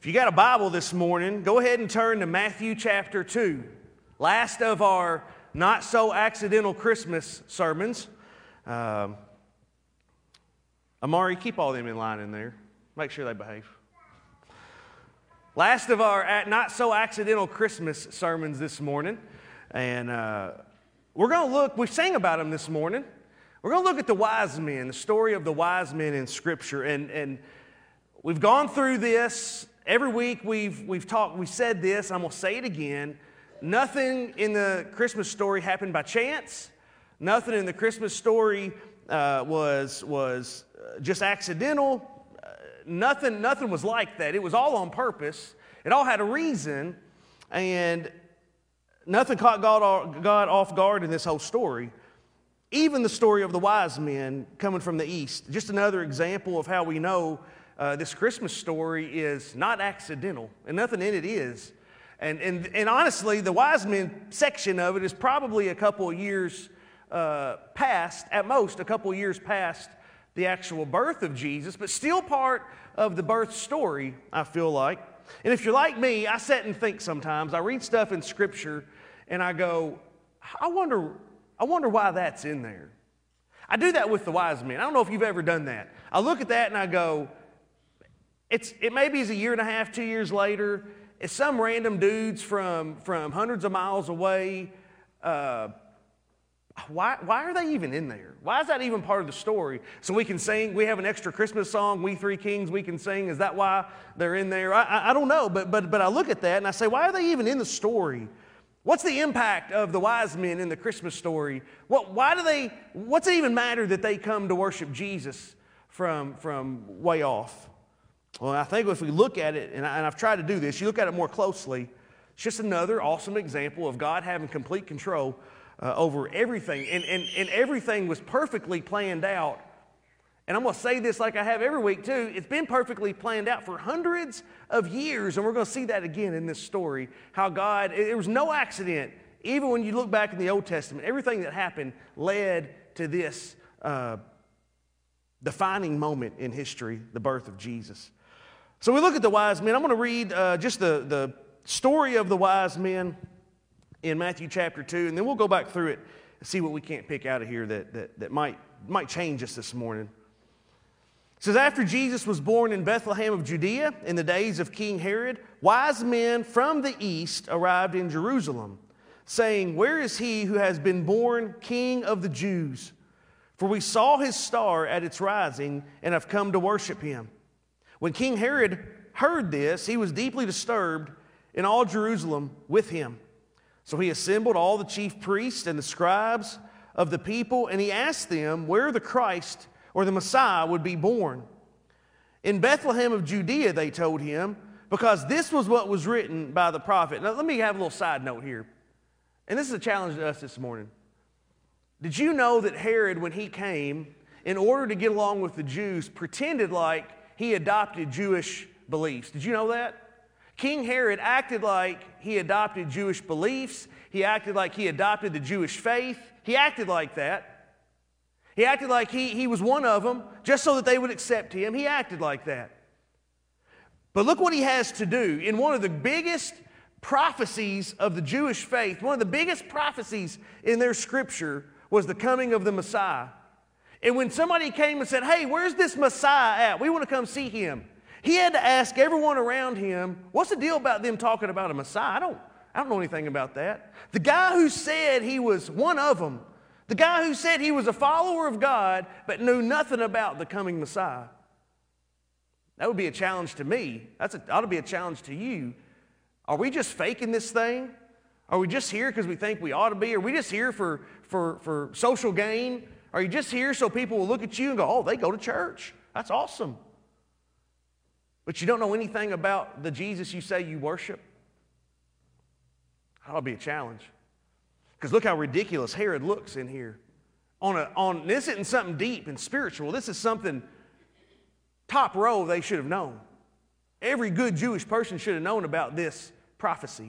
If you got a Bible this morning, go ahead and turn to Matthew chapter 2. Last of our not-so-accidental Christmas sermons. Amari, keep all them in line in there. Make sure they behave. Last of our not-so-accidental Christmas sermons this morning. And we're going to look, we sang about them this morning. We're going to look at the wise men, the story of the wise men in Scripture. And we've gone through this. Every week we've said this, I'm going to say it again. Nothing in the Christmas story happened by chance. Nothing in the Christmas story was just accidental. Nothing was like that. It was all on purpose. It all had a reason, and nothing caught God off guard in this whole story. Even the story of the wise men coming from the east. Just another example of how we know this Christmas story is not accidental, and nothing in it is. And honestly, the wise men section of it is probably a couple of years past, at most a couple of years past the actual birth of Jesus, but still part of the birth story, I feel like. And if you're like me, I sit and think sometimes. I read stuff in Scripture, and I go, I wonder why that's in there. I do that with the wise men. I don't know if you've ever done that. I look at that and I go, it maybe is a year and a half, 2 years later. It's some random dudes from hundreds of miles away. Why are they even in there? Why is that even part of the story? So we can sing. We have an extra Christmas song, We Three Kings, we can sing. Is that why they're in there? I don't know, but I look at that and I say, why are they even in the story? What's the impact of the wise men in the Christmas story? What's it even matter that they come to worship Jesus from way off? Well, I think if we look at it, and I've tried to do this, you look at it more closely, it's just another awesome example of God having complete control over everything. And everything was perfectly planned out. And I'm going to say this like I have every week too. It's been perfectly planned out for hundreds of years. And we're going to see that again in this story. How God, there was no accident. Even when you look back in the Old Testament, everything that happened led to this defining moment in history, the birth of Jesus. So we look at the wise men. I'm going to read just the story of the wise men in Matthew chapter 2, and then we'll go back through it and see what we can't pick out of here that might change us this morning. It says, after Jesus was born in Bethlehem of Judea in the days of King Herod, wise men from the east arrived in Jerusalem, saying, where is he who has been born King of the Jews? For we saw his star at its rising and have come to worship him. When King Herod heard this, he was deeply disturbed, and all Jerusalem with him. So he assembled all the chief priests and the scribes of the people, and he asked them where the Christ or the Messiah would be born. In Bethlehem of Judea, they told him, because this was what was written by the prophet. Now, let me have a little side note here. And this is a challenge to us this morning. Did you know that Herod, when he came, in order to get along with the Jews, pretended like he adopted Jewish beliefs? Did you know that? King Herod acted like he adopted Jewish beliefs. He acted like he adopted the Jewish faith. He acted like that. He acted like he was one of them just so that they would accept him. He acted like that. But look what he has to do. In one of the biggest prophecies of the Jewish faith, one of the biggest prophecies in their scripture was the coming of the Messiah. And when somebody came and said, hey, where's this Messiah at? We want to come see him. He had to ask everyone around him, what's the deal about them talking about a Messiah? I don't know anything about that. The guy who said he was one of them, the guy who said he was a follower of God but knew nothing about the coming Messiah. That would be a challenge to me. That ought to be a challenge to you. Are we just faking this thing? Are we just here because we think we ought to be? Are we just here for social gain? Are you just here so people will look at you and go, oh, they go to church. That's awesome. But you don't know anything about the Jesus you say you worship? That ought to be a challenge. Because look how ridiculous Herod looks in here. This isn't something deep and spiritual. This is something top row they should have known. Every good Jewish person should have known about this prophecy.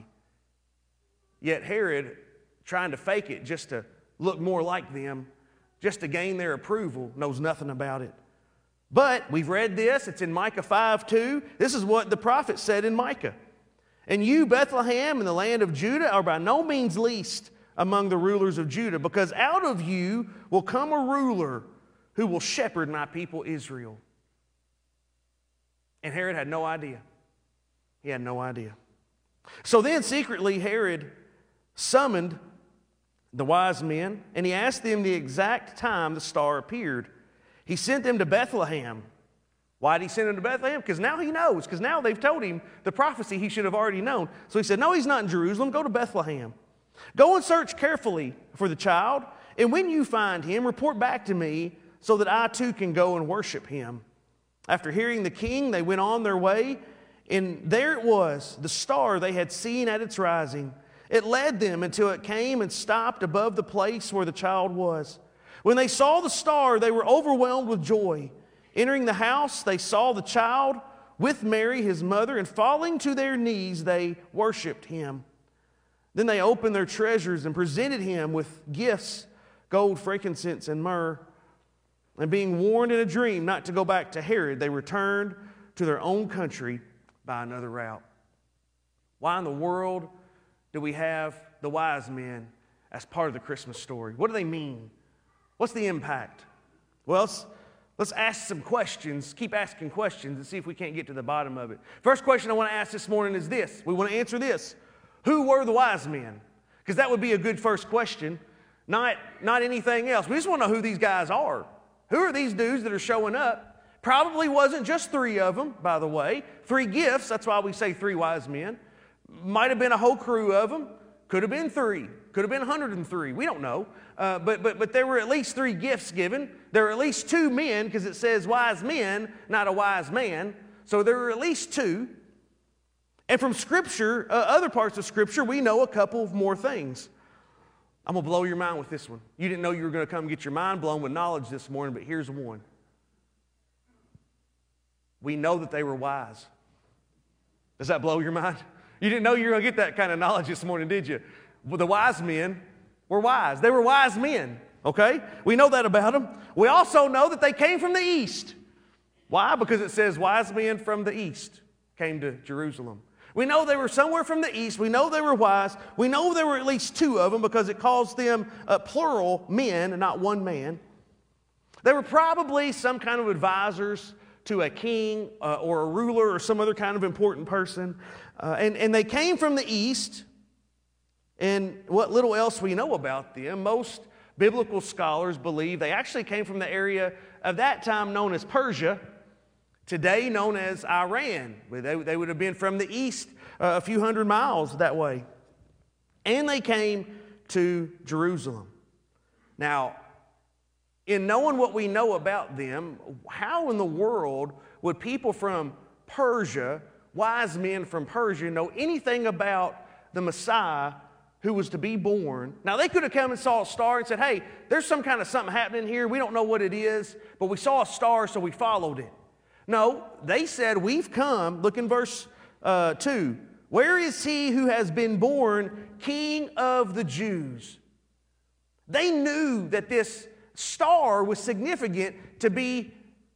Yet Herod, trying to fake it just to look more like them, just to gain their approval, knows nothing about it. But we've read this. It's in Micah 5:2. This is what the prophet said in Micah. And you, Bethlehem, in the land of Judah, are by no means least among the rulers of Judah, because out of you will come a ruler who will shepherd my people Israel. And Herod had no idea. He had no idea. So then secretly Herod summoned the wise men, and he asked them the exact time the star appeared. He sent them to Bethlehem. Why did he send them to Bethlehem? Because now he knows. Because now they've told him the prophecy he should have already known. So he said, no, he's not in Jerusalem. Go to Bethlehem. Go and search carefully for the child. And when you find him, report back to me so that I too can go and worship him. After hearing the king, they went on their way. And there it was, the star they had seen at its rising. It led them until it came and stopped above the place where the child was. When they saw the star, they were overwhelmed with joy. Entering the house, they saw the child with Mary, his mother, and falling to their knees, they worshiped him. Then they opened their treasures and presented him with gifts, gold, frankincense, and myrrh. And being warned in a dream not to go back to Herod, they returned to their own country by another route. Why in the world do we have the wise men as part of the Christmas story? What do they mean? What's the impact? Well, let's ask some questions, keep asking questions, and see if we can't get to the bottom of it. First question I want to ask this morning is this. We want to answer this. Who were the wise men? Because that would be a good first question, not anything else. We just want to know who these guys are. Who are these dudes that are showing up? Probably wasn't just 3 of them, by the way. 3 gifts, that's why we say 3 wise men. Might have been a whole crew of them. Could have been 3. Could have been 103. We don't know. But there were at least 3 gifts given. There were at least 2 men, because it says wise men, not a wise man. So there were at least 2. And from Scripture, other parts of Scripture, we know a couple of more things. I'm going to blow your mind with this one. You didn't know you were going to come get your mind blown with knowledge this morning, but here's one. We know that they were wise. Does that blow your mind? You didn't know you were going to get that kind of knowledge this morning, did you? Well, the wise men were wise. They were wise men, okay? We know that about them. We also know that they came from the east. Why? Because it says wise men from the east came to Jerusalem. We know they were somewhere from the east. We know they were wise. We know there were at least 2 of them because it calls them plural men and not one man. They were probably some kind of advisors to a king or a ruler or some other kind of important person. And they came from the east. And what little else we know about them, most biblical scholars believe they actually came from the area of that time known as Persia, today known as Iran. They would have been from the east a few hundred miles that way. And they came to Jerusalem. Now, in knowing what we know about them, how in the world would people from Persia, wise men from Persia, know anything about the Messiah who was to be born? Now, they could have come and saw a star and said, hey, there's some kind of something happening here. We don't know what it is, but we saw a star, so we followed it. No, they said, we've come, look in verse 2. Where is he who has been born King of the Jews? They knew that this star was significant to be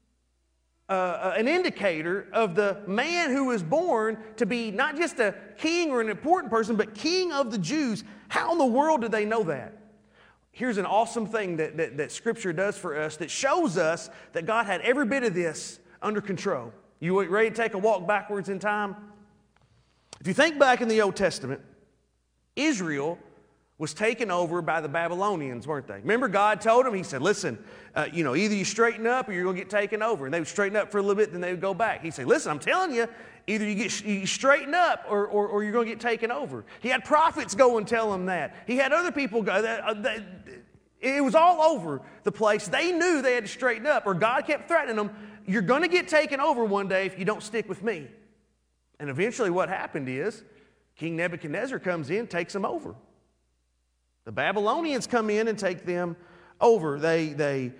an indicator of the man who was born to be not just a king or an important person, but King of the Jews. How in the world did they know that? Here's an awesome thing that Scripture does for us that shows us that God had every bit of this under control. You ready to take a walk backwards in time? If you think back in the Old Testament, Israel was taken over by the Babylonians, weren't they? Remember God told them, he said, listen, either you straighten up or you're going to get taken over. And they would straighten up for a little bit, then they would go back. He said, listen, I'm telling you, either you straighten up or you're going to get taken over. He had prophets go and tell them that. He had other people go. It was all over the place. They knew they had to straighten up, or God kept threatening them, you're going to get taken over one day if you don't stick with me. And eventually what happened is King Nebuchadnezzar comes in, takes them over. The Babylonians come in and take them over. They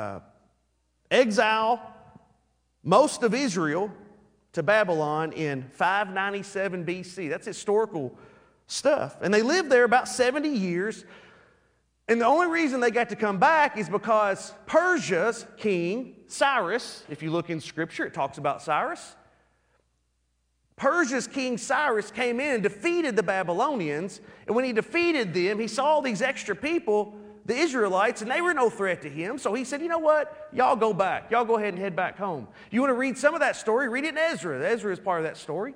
exile most of Israel to Babylon in 597 BC. That's historical stuff. And they lived there about 70 years. And the only reason they got to come back is because Persia's king, Cyrus, if you look in Scripture, it talks about Cyrus. Persia's king Cyrus came in and defeated the Babylonians. And when he defeated them, he saw all these extra people, the Israelites, and they were no threat to him. So he said, you know what? Y'all go back. Y'all go ahead and head back home. You want to read some of that story? Read it in Ezra. Ezra is part of that story.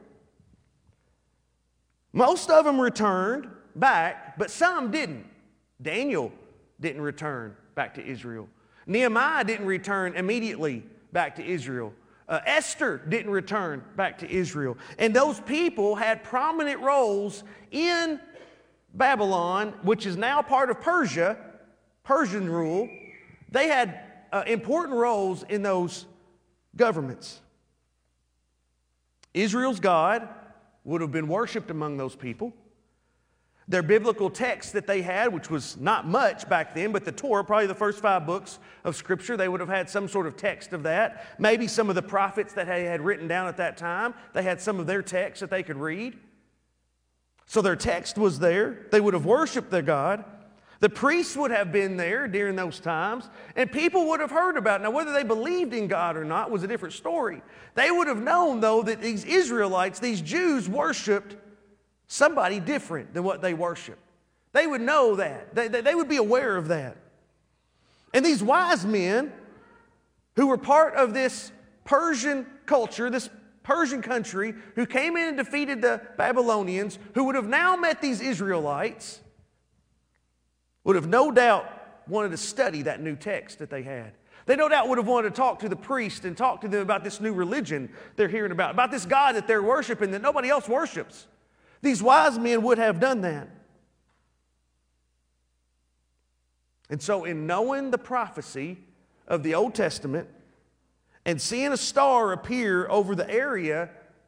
Most of them returned back, but some didn't. Daniel didn't return back to Israel. Nehemiah didn't return immediately back to Israel. Esther didn't return back to Israel. And those people had prominent roles in Babylon, which is now part of Persia, Persian rule. They had important roles in those governments. Israel's God would have been worshipped among those people. Their biblical text that they had, which was not much back then, but the Torah, probably the first 5 books of Scripture, they would have had some sort of text of that. Maybe some of the prophets that they had written down at that time, they had some of their text that they could read. So their text was there. They would have worshiped their God. The priests would have been there during those times, and people would have heard about it. Now, whether they believed in God or not was a different story. They would have known, though, that these Israelites, these Jews, worshiped somebody different than what they worship. They would know that. They would be aware of that. And these wise men who were part of this Persian culture, this Persian country, who came in and defeated the Babylonians, who would have now met these Israelites, would have no doubt wanted to study that new text that they had. They no doubt would have wanted to talk to the priest and talk to them about this new religion they're hearing about this God that they're worshiping that nobody else worships. These wise men would have done that. And so in knowing the prophecy of the Old Testament and seeing a star appear over the area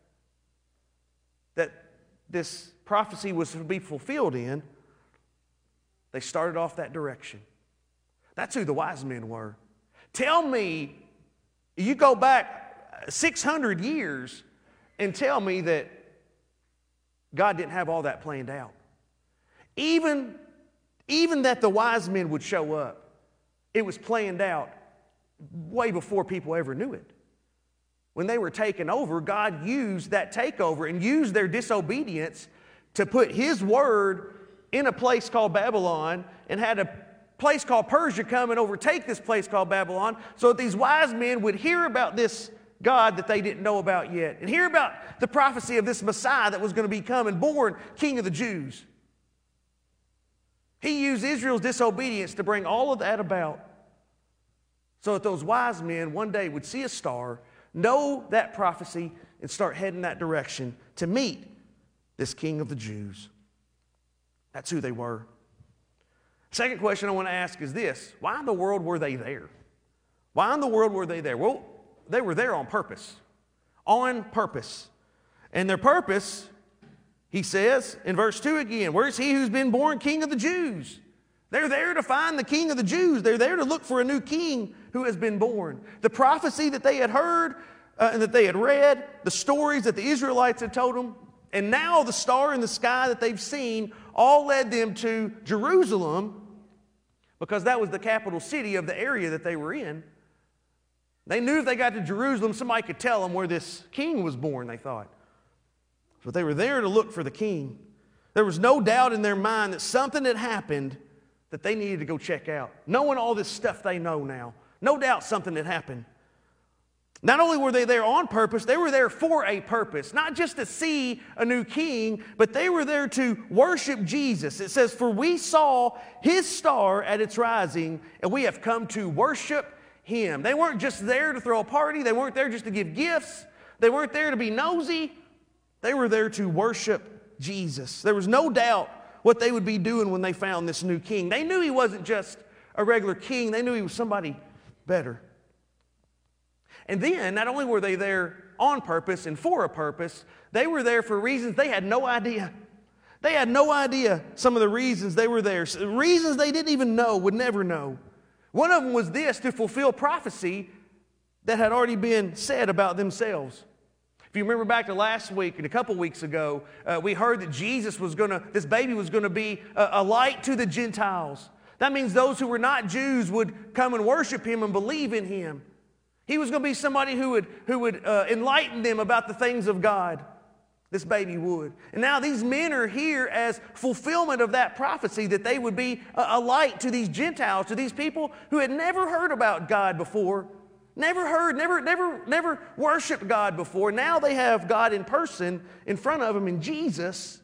that this prophecy was to be fulfilled in, they started off that direction. That's who the wise men were. Tell me, you go back 600 years and tell me that God didn't have all that planned out. Even that the wise men would show up, it was planned out way before people ever knew it. When they were taken over, God used that takeover and used their disobedience to put His word in a place called Babylon, and had a place called Persia come and overtake this place called Babylon, so that these wise men would hear about this God that they didn't know about yet, and hear about the prophecy of this Messiah that was going to be coming, born King of the Jews. He used Israel's disobedience to bring all of that about, so that those wise men one day would see a star, know that prophecy, and start heading that direction to meet this King of the Jews. That's who they were. Second question I want to ask is this: why in the world were they there? Why in the world were they there? Well, they were there on purpose. On purpose. And their purpose, he says in verse 2 again, where's he who's been born King of the Jews? They're there to find the King of the Jews. They're there to look for a new king who has been born. The prophecy that they had heard and that they had read, the stories that the Israelites had told them, and now the star in the sky that they've seen all led them to Jerusalem, because that was the capital city of the area that they were in. They knew if they got to Jerusalem, somebody could tell them where this king was born, they thought. But they were there to look for the king. There was no doubt in their mind that something had happened that they needed to go check out. Knowing all this stuff they know now, no doubt something had happened. Not only were they there on purpose, they were there for a purpose. Not just to see a new king, but they were there to worship Jesus. It says, for we saw his star at its rising, and we have come to worship him. They weren't just there to throw a party. They weren't there just to give gifts. They weren't there to be nosy. They were there to worship Jesus. There was no doubt what they would be doing when they found this new king. They knew he wasn't just a regular king. They knew he was somebody better. And then, not only were they there on purpose and for a purpose, they were there for reasons they had no idea. They had no idea some of the reasons they were there. Reasons they didn't even know, would never know. One of them was this: to fulfill prophecy that had already been said about themselves. If you remember back to last week and a couple weeks ago, we heard that this baby was going to be a light to the Gentiles. That means those who were not Jews would come and worship him and believe in him. He was going to be somebody who would enlighten them about the things of God. This baby would. And now these men are here as fulfillment of that prophecy, that they would be a light to these Gentiles, to these people who had never heard about God before, never worshiped God before. Now they have God in person in front of them in Jesus.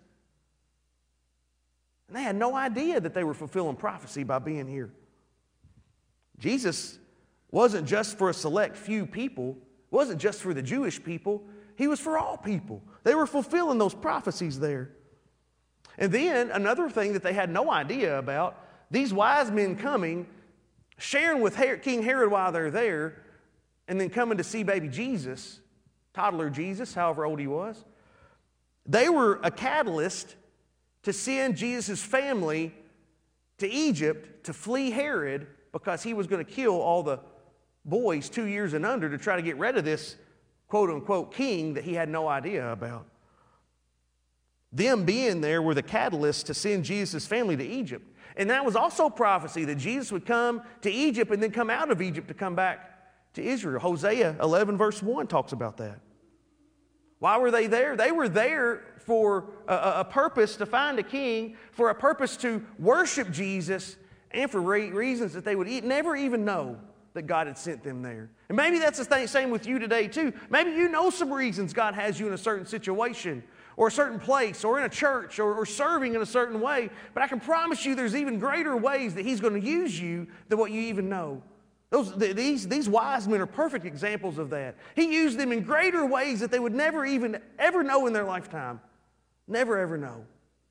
And they had no idea that they were fulfilling prophecy by being here. Jesus wasn't just for a select few people, wasn't just for the Jewish people. He was for all people. They were fulfilling those prophecies there. And then another thing that they had no idea about, these wise men coming, sharing with King Herod while they're there, and then coming to see baby Jesus, toddler Jesus, however old he was. They were a catalyst to send Jesus' family to Egypt to flee Herod, because he was going to kill all the boys 2 years and under to try to get rid of this quote-unquote king that he had no idea about. Them being there were the catalyst to send Jesus' family to Egypt. And that was also prophecy, that Jesus would come to Egypt and then come out of Egypt to come back to Israel. Hosea 11 verse 1 talks about that. Why were they there? They were there for a purpose to find a king, for a purpose to worship Jesus, and for reasons that they would never even know that God had sent them there. And maybe that's the same with you today too. Maybe you know some reasons God has you in a certain situation, or a certain place, or in a church, or serving in a certain way. But I can promise you there's even greater ways that He's going to use you than what you even know. These wise men are perfect examples of that. He used them in greater ways that they would never even ever know in their lifetime. Never ever know.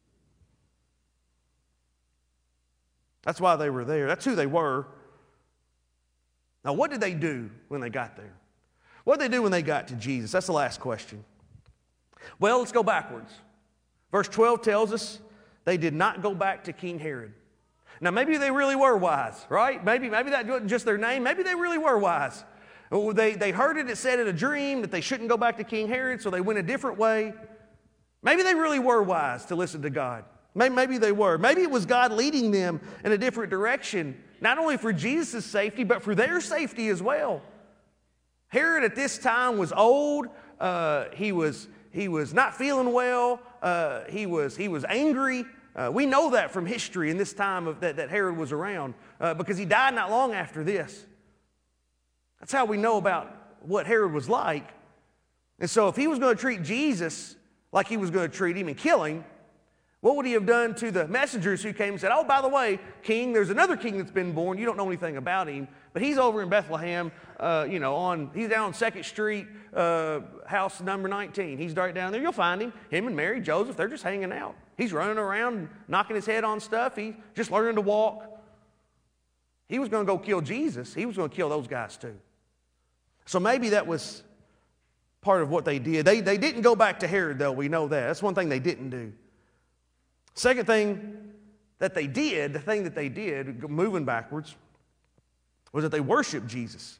That's why they were there. That's who they were. Now, what did they do when they got there? What did they do when they got to Jesus? That's the last question. Well, let's go backwards. Verse 12 tells us they did not go back to King Herod. Now, maybe they really were wise, right? Maybe that wasn't just their name. Maybe they really were wise. They heard it said in a dream that they shouldn't go back to King Herod, so they went a different way. Maybe they really were wise to listen to God. Maybe they were. Maybe it was God leading them in a different direction, not only for Jesus' safety, but for their safety as well. Herod at this time was old. He was not feeling well. He was angry. We know that from history in this time that Herod was around, because he died not long after this. That's how we know about what Herod was like. And so if he was going to treat Jesus like he was going to treat him and kill him, what would he have done to the messengers who came and said, oh, by the way, king, there's another king that's been born. You don't know anything about him, but he's over in Bethlehem, he's down on 2nd Street, house number 19. He's right down there. You'll find him. Him and Mary, Joseph, they're just hanging out. He's running around, knocking his head on stuff. He's just learning to walk. He was going to go kill Jesus. He was going to kill those guys too. So maybe that was part of what they did. They didn't go back to Herod, though. We know that. That's one thing they didn't do. Second thing that they did, the thing that they did, moving backwards, was that they worshiped Jesus.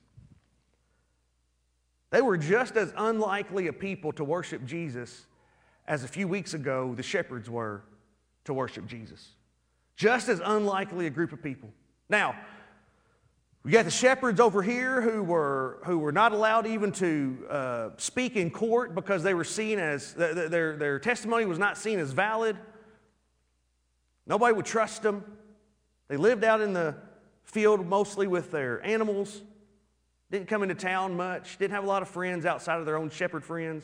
They were just as unlikely a people to worship Jesus as a few weeks ago the shepherds were to worship Jesus. Just as unlikely a group of people. Now, we got the shepherds over here who were not allowed even to speak in court because they were seen as, their testimony was not seen as valid. Nobody would trust them. They lived out in the field mostly with their animals. Didn't come into town much. Didn't have a lot of friends outside of their own shepherd friends.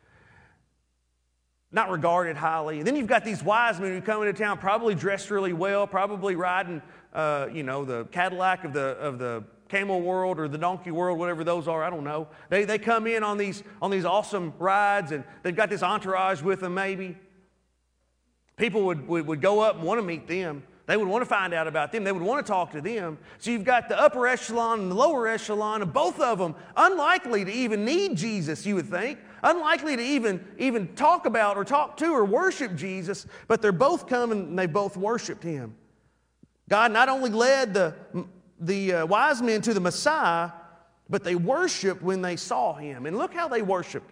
Not regarded highly. And then you've got these wise men who come into town, probably dressed really well, probably riding, the Cadillac of the camel world or the donkey world, whatever those are. I don't know. They come in on these awesome rides, and they've got this entourage with them maybe. People would go up and want to meet them. They would want to find out about them. They would want to talk to them. So you've got the upper echelon and the lower echelon, and both of them unlikely to even need Jesus, you would think. Unlikely to even talk about or talk to or worship Jesus, but they're both coming and they both worshiped Him. God not only led the wise men to the Messiah, but they worshiped when they saw Him. And look how they worshiped.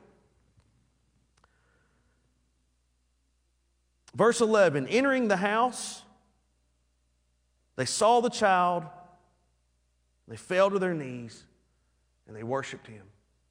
Verse 11, entering the house, They saw the child, they fell to their knees, and they worshiped him.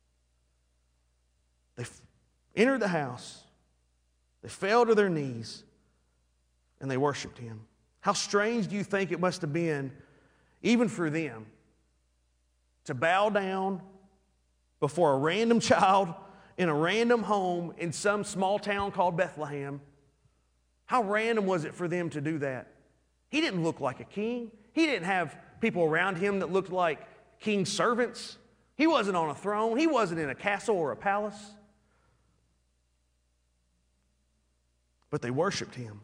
They entered the house, they fell to their knees, and they worshiped him. How strange do you think it must have been, even for them, to bow down before a random child in a random home in some small town called Bethlehem? How random was it for them to do that? He didn't look like a king. He didn't have people around him that looked like king's servants. He wasn't on a throne. He wasn't in a castle or a palace. But they worshiped him.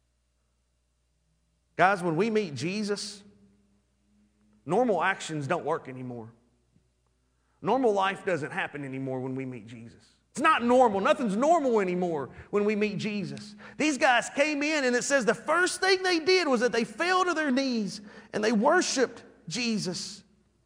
Guys, when we meet Jesus, normal actions don't work anymore. Normal life doesn't happen anymore when we meet Jesus. It's not normal. Nothing's normal anymore when we meet Jesus. These guys came in, and it says the first thing they did was that they fell to their knees and they worshiped Jesus.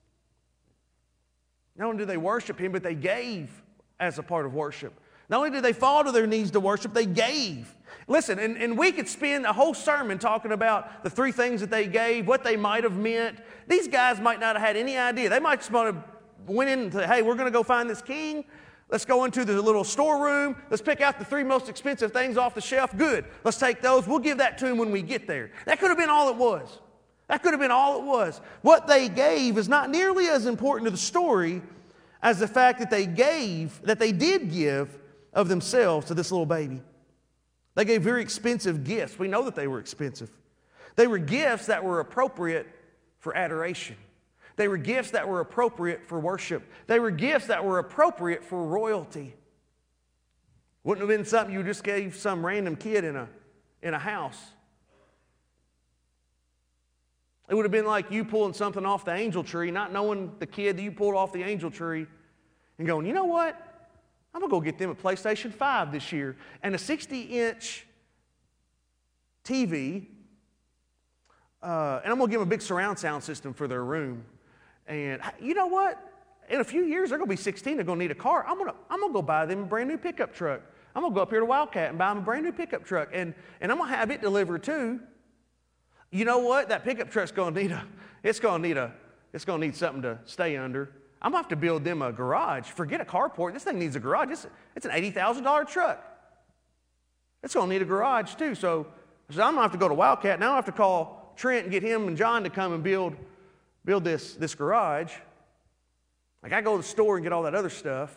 Not only did they worship him, but they gave as a part of worship. Not only did they fall to their knees to worship, they gave. Listen, and we could spend a whole sermon talking about the three things that they gave, what they might have meant. These guys might not have had any idea. They might just want to went in and said, hey, we're going to go find this king. Let's go into the little storeroom. Let's pick out the three most expensive things off the shelf. Good. Let's take those. We'll give that to him when we get there. That could have been all it was. That could have been all it was. What they gave is not nearly as important to the story as the fact that they did give of themselves to this little baby. They gave very expensive gifts. We know that they were expensive. They were gifts that were appropriate for adoration. They were gifts that were appropriate for worship. They were gifts that were appropriate for royalty. Wouldn't have been something you just gave some random kid in a house. It would have been like you pulling something off the angel tree, not knowing the kid that you pulled off the angel tree, and going, you know what? I'm going to go get them a PlayStation 5 this year. And a 60-inch TV, and I'm going to give them a big surround sound system for their room. And you know what? In a few years, they're going to be 16. They're going to need a car. I'm going to go buy them a brand new pickup truck. I'm going to go up here to Wildcat and buy them a brand new pickup truck. And I'm going to have it delivered too. You know what? That pickup truck's going to need something to stay under. I'm going to have to build them a garage. Forget a carport. This thing needs a garage. It's an $80,000 truck. It's going to need a garage too. So I'm going to have to go to Wildcat. Now I have to call Trent and get him and John to come and build this garage. Like I go to the store and get all that other stuff.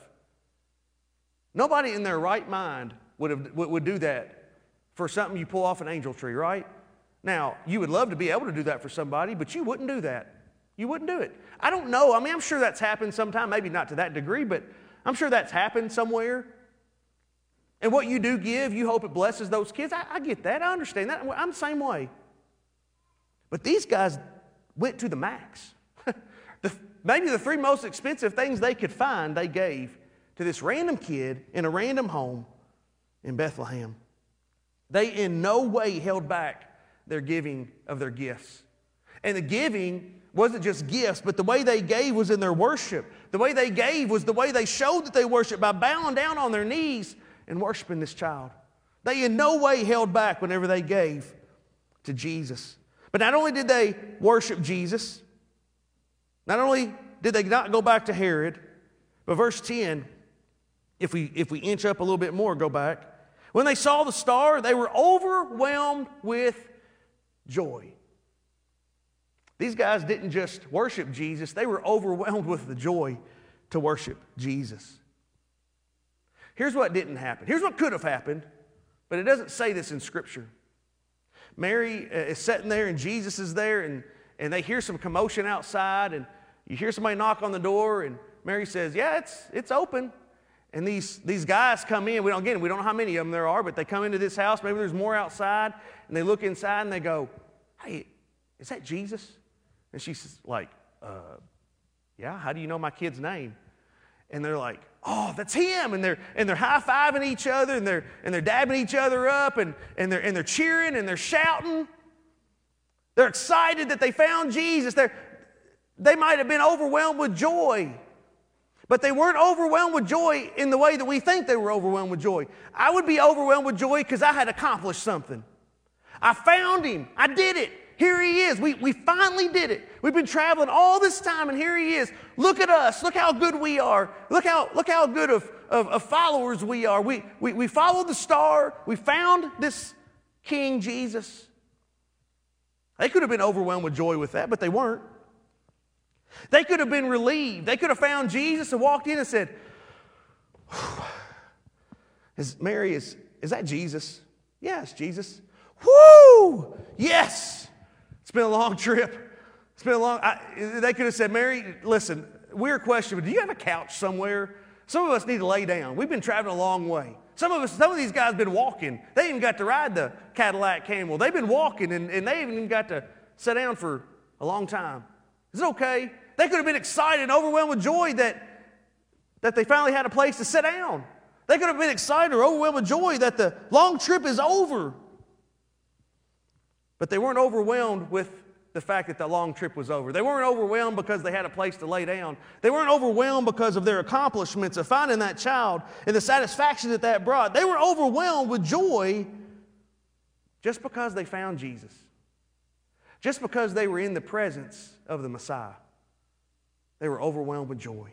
Nobody in their right mind would do that for something you pull off an angel tree, right? Now, you would love to be able to do that for somebody, but you wouldn't do that. You wouldn't do it. I don't know. I mean, I'm sure that's happened sometime, maybe not to that degree, but I'm sure that's happened somewhere. And what you do give, you hope it blesses those kids. I get that. I understand that. I'm the same way. But these guys went to the max. Maybe the three most expensive things they could find, they gave to this random kid in a random home in Bethlehem. They in no way held back their giving of their gifts. And the giving wasn't just gifts, but the way they gave was in their worship. The way they gave was the way they showed that they worshiped by bowing down on their knees and worshiping this child. They in no way held back whenever they gave to Jesus. But not only did they worship Jesus, not only did they not go back to Herod, but verse 10, if we inch up a little bit more, go back. When they saw the star, they were overwhelmed with joy. These guys didn't just worship Jesus, they were overwhelmed with the joy to worship Jesus. Here's what didn't happen. Here's what could have happened, but it doesn't say this in Scripture. Mary is sitting there and Jesus is there and they hear some commotion outside and you hear somebody knock on the door and Mary says, yeah, it's open. And these guys come in. We don't know how many of them there are, but they come into this house. Maybe there's more outside. And they look inside and they go, hey, is that Jesus? And she's like, yeah, how do you know my kid's name? And they're like, oh, that's him. And they're high-fiving each other and they're dabbing each other up and they're cheering and they're shouting. They're excited that they found Jesus. They might have been overwhelmed with joy. But they weren't overwhelmed with joy in the way that we think they were overwhelmed with joy. I would be overwhelmed with joy because I had accomplished something. I found him. I did it. Here he is. We finally did it. We've been traveling all this time, and here he is. Look at us. Look how good we are. Look how good of followers we are. We followed the star. We found this King Jesus. They could have been overwhelmed with joy with that, but they weren't. They could have been relieved. They could have found Jesus and walked in and said, Mary, is that Jesus? Yeah, it's Jesus. Woo! Yes! It's been a long trip. It's been a long... they could have said, Mary, listen, we're questioning, do you have a couch somewhere? Some of us need to lay down. We've been traveling a long way. Some of these guys have been walking. They even got to ride the Cadillac Camel. They've been walking, and they even got to sit down for a long time. Is it okay? They could have been excited and overwhelmed with joy that they finally had a place to sit down. They could have been excited or overwhelmed with joy that the long trip is over. But they weren't overwhelmed with the fact that the long trip was over. They weren't overwhelmed because they had a place to lay down. They weren't overwhelmed because of their accomplishments of finding that child and the satisfaction that brought. They were overwhelmed with joy just because they found Jesus. Just because they were in the presence of the Messiah. They were overwhelmed with joy.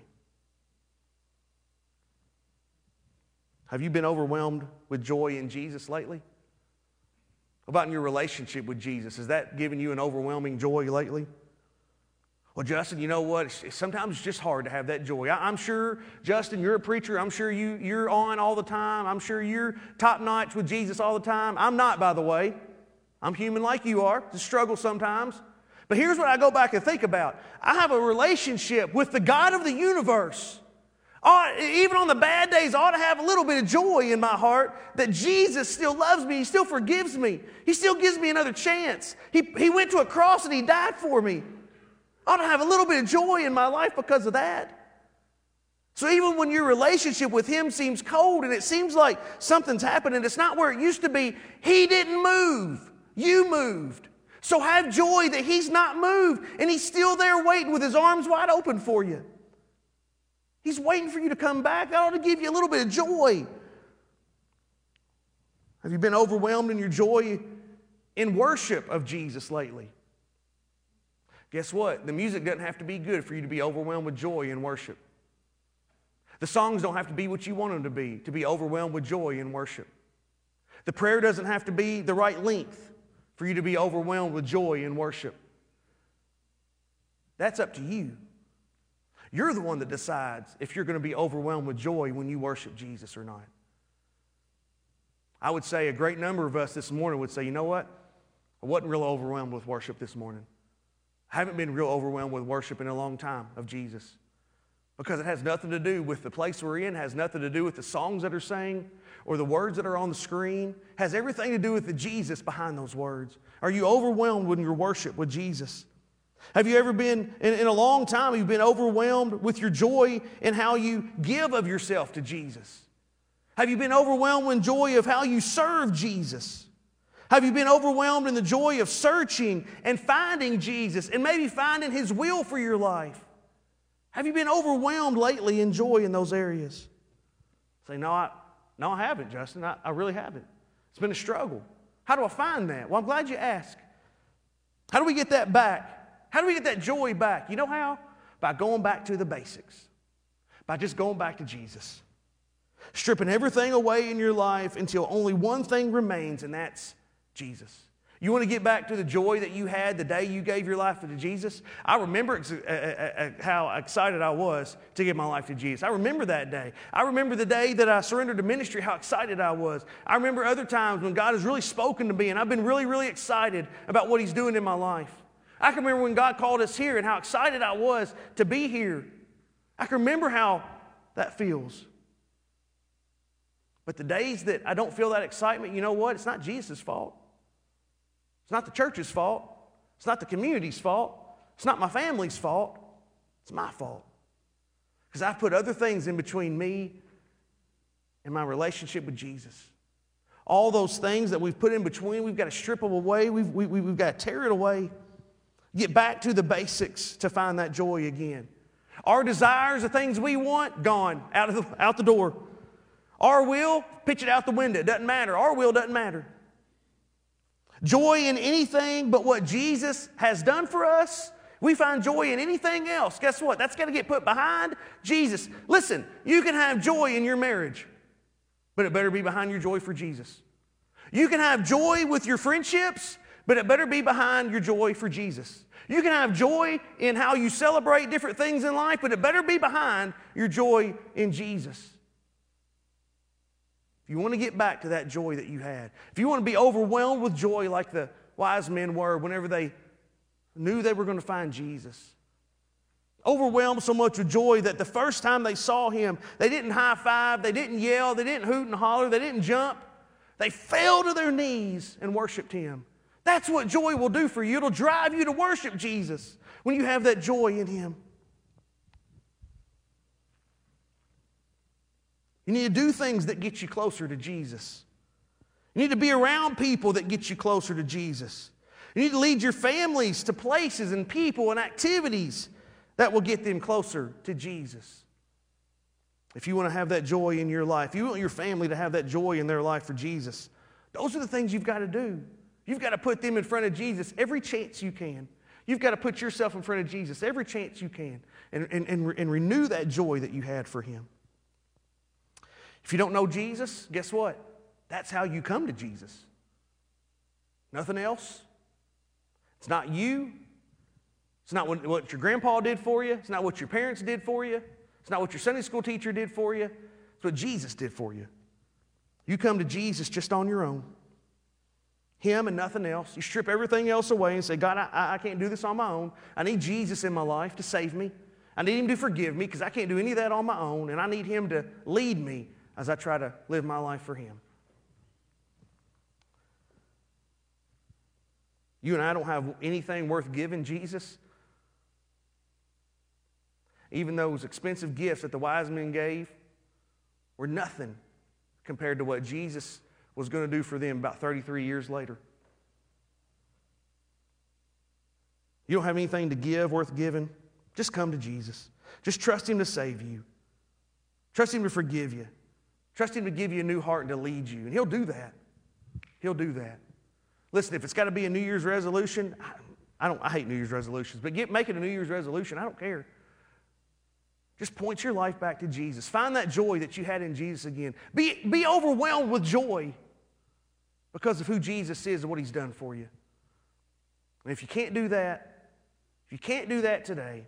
Have you been overwhelmed with joy in Jesus lately? What about in your relationship with Jesus? Has that given you an overwhelming joy lately? Well, Justin, you know what? Sometimes it's just hard to have that joy. I'm sure, Justin, you're a preacher. I'm sure you're on all the time. I'm sure you're top-notch with Jesus all the time. I'm not, by the way. I'm human like you are. Just struggle sometimes. But here's what I go back and think about. I have a relationship with the God of the universe. Even on the bad days, I ought to have a little bit of joy in my heart that Jesus still loves me. He still forgives me. He still gives me another chance. He went to a cross and He died for me. I ought to have a little bit of joy in my life because of that. So even when your relationship with Him seems cold and it seems like something's happened and it's not where it used to be, He didn't move. You moved. So have joy that He's not moved and He's still there waiting with His arms wide open for you. He's waiting for you to come back. That ought to give you a little bit of joy. Have you been overwhelmed in your joy in worship of Jesus lately? Guess what? The music doesn't have to be good for you to be overwhelmed with joy in worship. The songs don't have to be what you want them to be overwhelmed with joy in worship. The prayer doesn't have to be the right length for you to be overwhelmed with joy in worship. That's up to you. You're the one that decides if you're going to be overwhelmed with joy when you worship Jesus or not. I would say a great number of us this morning would say, you know what? I wasn't real overwhelmed with worship this morning. I haven't been real overwhelmed with worship in a long time of Jesus. Because it has nothing to do with the place we're in, has nothing to do with the songs that are sang or the words that are on the screen. It has everything to do with the Jesus behind those words. Are you overwhelmed when you worship with Jesus? Have you ever been, in a long time, you've been overwhelmed with your joy in how you give of yourself to Jesus? Have you been overwhelmed with joy of how you serve Jesus? Have you been overwhelmed in the joy of searching and finding Jesus and maybe finding His will for your life? Have you been overwhelmed lately in joy in those areas? Say, no, I haven't, Justin. I really haven't. It's been a struggle. How do I find that? Well, I'm glad you asked. How do we get that back? How do we get that joy back? You know how? By going back to the basics. By just going back to Jesus. Stripping everything away in your life until only one thing remains, and that's Jesus. You want to get back to the joy that you had the day you gave your life to Jesus? I remember how excited I was to give my life to Jesus. I remember that day. I remember the day that I surrendered to ministry, how excited I was. I remember other times when God has really spoken to me, and I've been really, really excited about what He's doing in my life. I can remember when God called us here and how excited I was to be here. I can remember how that feels. But the days that I don't feel that excitement, you know what? It's not Jesus' fault. It's not the church's fault. It's not the community's fault. It's not my family's fault. It's my fault. Because I've put other things in between me and my relationship with Jesus. All those things that we've put in between, we've got to strip them away. We've got to tear it away. Get back to the basics to find that joy again. Our desires, the things we want, gone, out the door. Our will, pitch it out the window. It doesn't matter. Our will doesn't matter. joy in anything but what Jesus has done for us, we find joy in anything else, guess what? That's got to get put behind Jesus. Listen, you can have joy in your marriage, but it better be behind your joy for Jesus. You can have joy with your friendships, but it better be behind your joy for Jesus. You can have joy in how you celebrate different things in life, but it better be behind your joy in Jesus. If you want to get back to that joy that you had, if you want to be overwhelmed with joy like the wise men were whenever they knew they were going to find Jesus, overwhelmed so much with joy that the first time they saw him, they didn't high five, they didn't yell, they didn't hoot and holler, they didn't jump. They fell to their knees and worshiped him. That's what joy will do for you. It'll drive you to worship Jesus when you have that joy in him. You need to do things that get you closer to Jesus. You need to be around people that get you closer to Jesus. You need to lead your families to places and people and activities that will get them closer to Jesus. If you want to have that joy in your life, if you want your family to have that joy in their life for Jesus, those are the things you've got to do. You've got to put them in front of Jesus every chance you can. You've got to put yourself in front of Jesus every chance you can and renew that joy that you had for him. If you don't know Jesus, guess what? That's how you come to Jesus. Nothing else. It's not you. It's not what your grandpa did for you. It's not what your parents did for you. It's not what your Sunday school teacher did for you. It's what Jesus did for you. You come to Jesus just on your own. Him and nothing else. You strip everything else away and say, God, I can't do this on my own. I need Jesus in my life to save me. I need him to forgive me because I can't do any of that on my own, and I need him to lead me as I try to live my life for him. You and I don't have anything worth giving Jesus. Even those expensive gifts that the wise men gave were nothing compared to what Jesus was going to do for them about 33 years later. You don't have anything to give worth giving, just come to Jesus. Just trust him to save you. Trust him to forgive you. Trust him to give you a new heart and to lead you. And he'll do that. He'll do that. Listen, if it's got to be a New Year's resolution, I hate New Year's resolutions, but make it a New Year's resolution. I don't care. Just point your life back to Jesus. Find that joy that you had in Jesus again. Be overwhelmed with joy because of who Jesus is and what he's done for you. And if you can't do that today,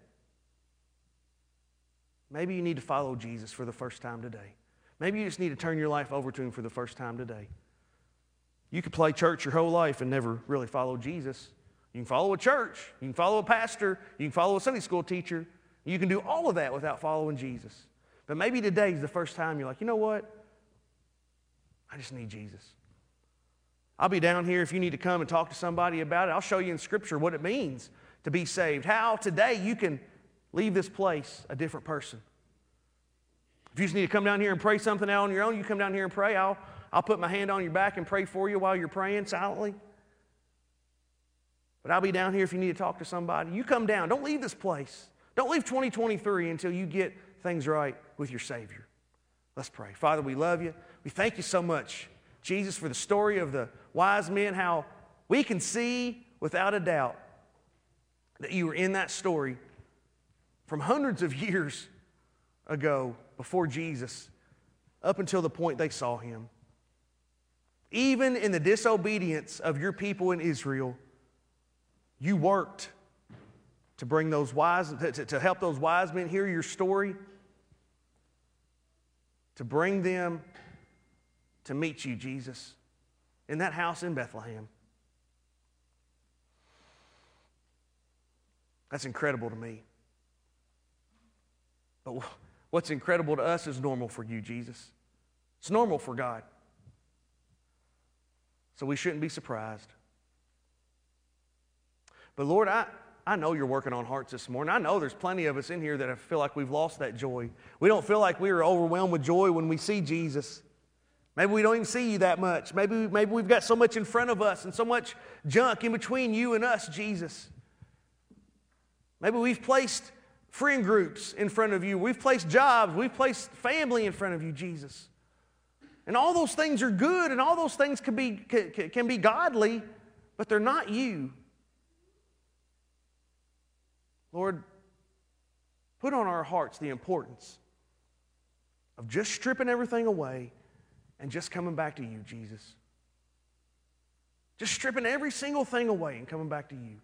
maybe you need to follow Jesus for the first time today. Maybe you just need to turn your life over to him for the first time today. You could play church your whole life and never really follow Jesus. You can follow a church. You can follow a pastor. You can follow a Sunday school teacher. You can do all of that without following Jesus. But maybe today is the first time you're like, you know what? I just need Jesus. I'll be down here if you need to come and talk to somebody about it. I'll show you in Scripture what it means to be saved. How today you can leave this place a different person. If you just need to come down here and pray something out on your own, you come down here and pray. I'll put my hand on your back and pray for you while you're praying silently. But I'll be down here if you need to talk to somebody. You come down. Don't leave this place. Don't leave 2023 until you get things right with your Savior. Let's pray. Father, we love you. We thank you so much, Jesus, for the story of the wise men, how we can see without a doubt that you were in that story from hundreds of years ago before Jesus up until the point they saw him. Even in the disobedience of your people in Israel, you worked to bring those to help those wise men hear your story, to bring them to meet you, Jesus, in that house in Bethlehem. That's incredible to me. But what's incredible to us is normal for you, Jesus. It's normal for God. So we shouldn't be surprised. But Lord, I know you're working on hearts this morning. I know there's plenty of us in here that feel like we've lost that joy. We don't feel like we are overwhelmed with joy when we see Jesus. Maybe we don't even see you that much. Maybe we've got so much in front of us and so much junk in between you and us, Jesus. Maybe we've placed friend groups in front of you. We've placed jobs. We've placed family in front of you, Jesus. And all those things are good, and all those things can be godly, but they're not you. Lord, put on our hearts the importance of just stripping everything away and just coming back to you, Jesus. Just stripping every single thing away and coming back to you.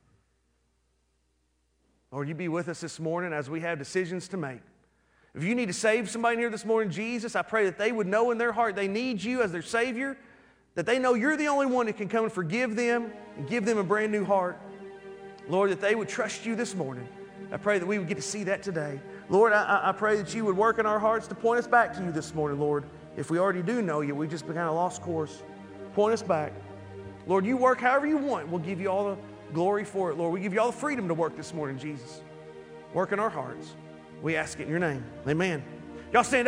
Lord, you be with us this morning as we have decisions to make. If you need to save somebody here this morning, Jesus, I pray that they would know in their heart they need you as their Savior, that they know you're the only one that can come and forgive them and give them a brand new heart. Lord, that they would trust you this morning. I pray that we would get to see that today. Lord, I pray that you would work in our hearts to point us back to you this morning, Lord. If we already do know you, we just kind of lost course. Point us back. Lord, you work however you want. We'll give you all the glory for it, Lord. We give you all the freedom to work this morning, Jesus. Work in our hearts. We ask it in your name. Amen. Y'all stand up.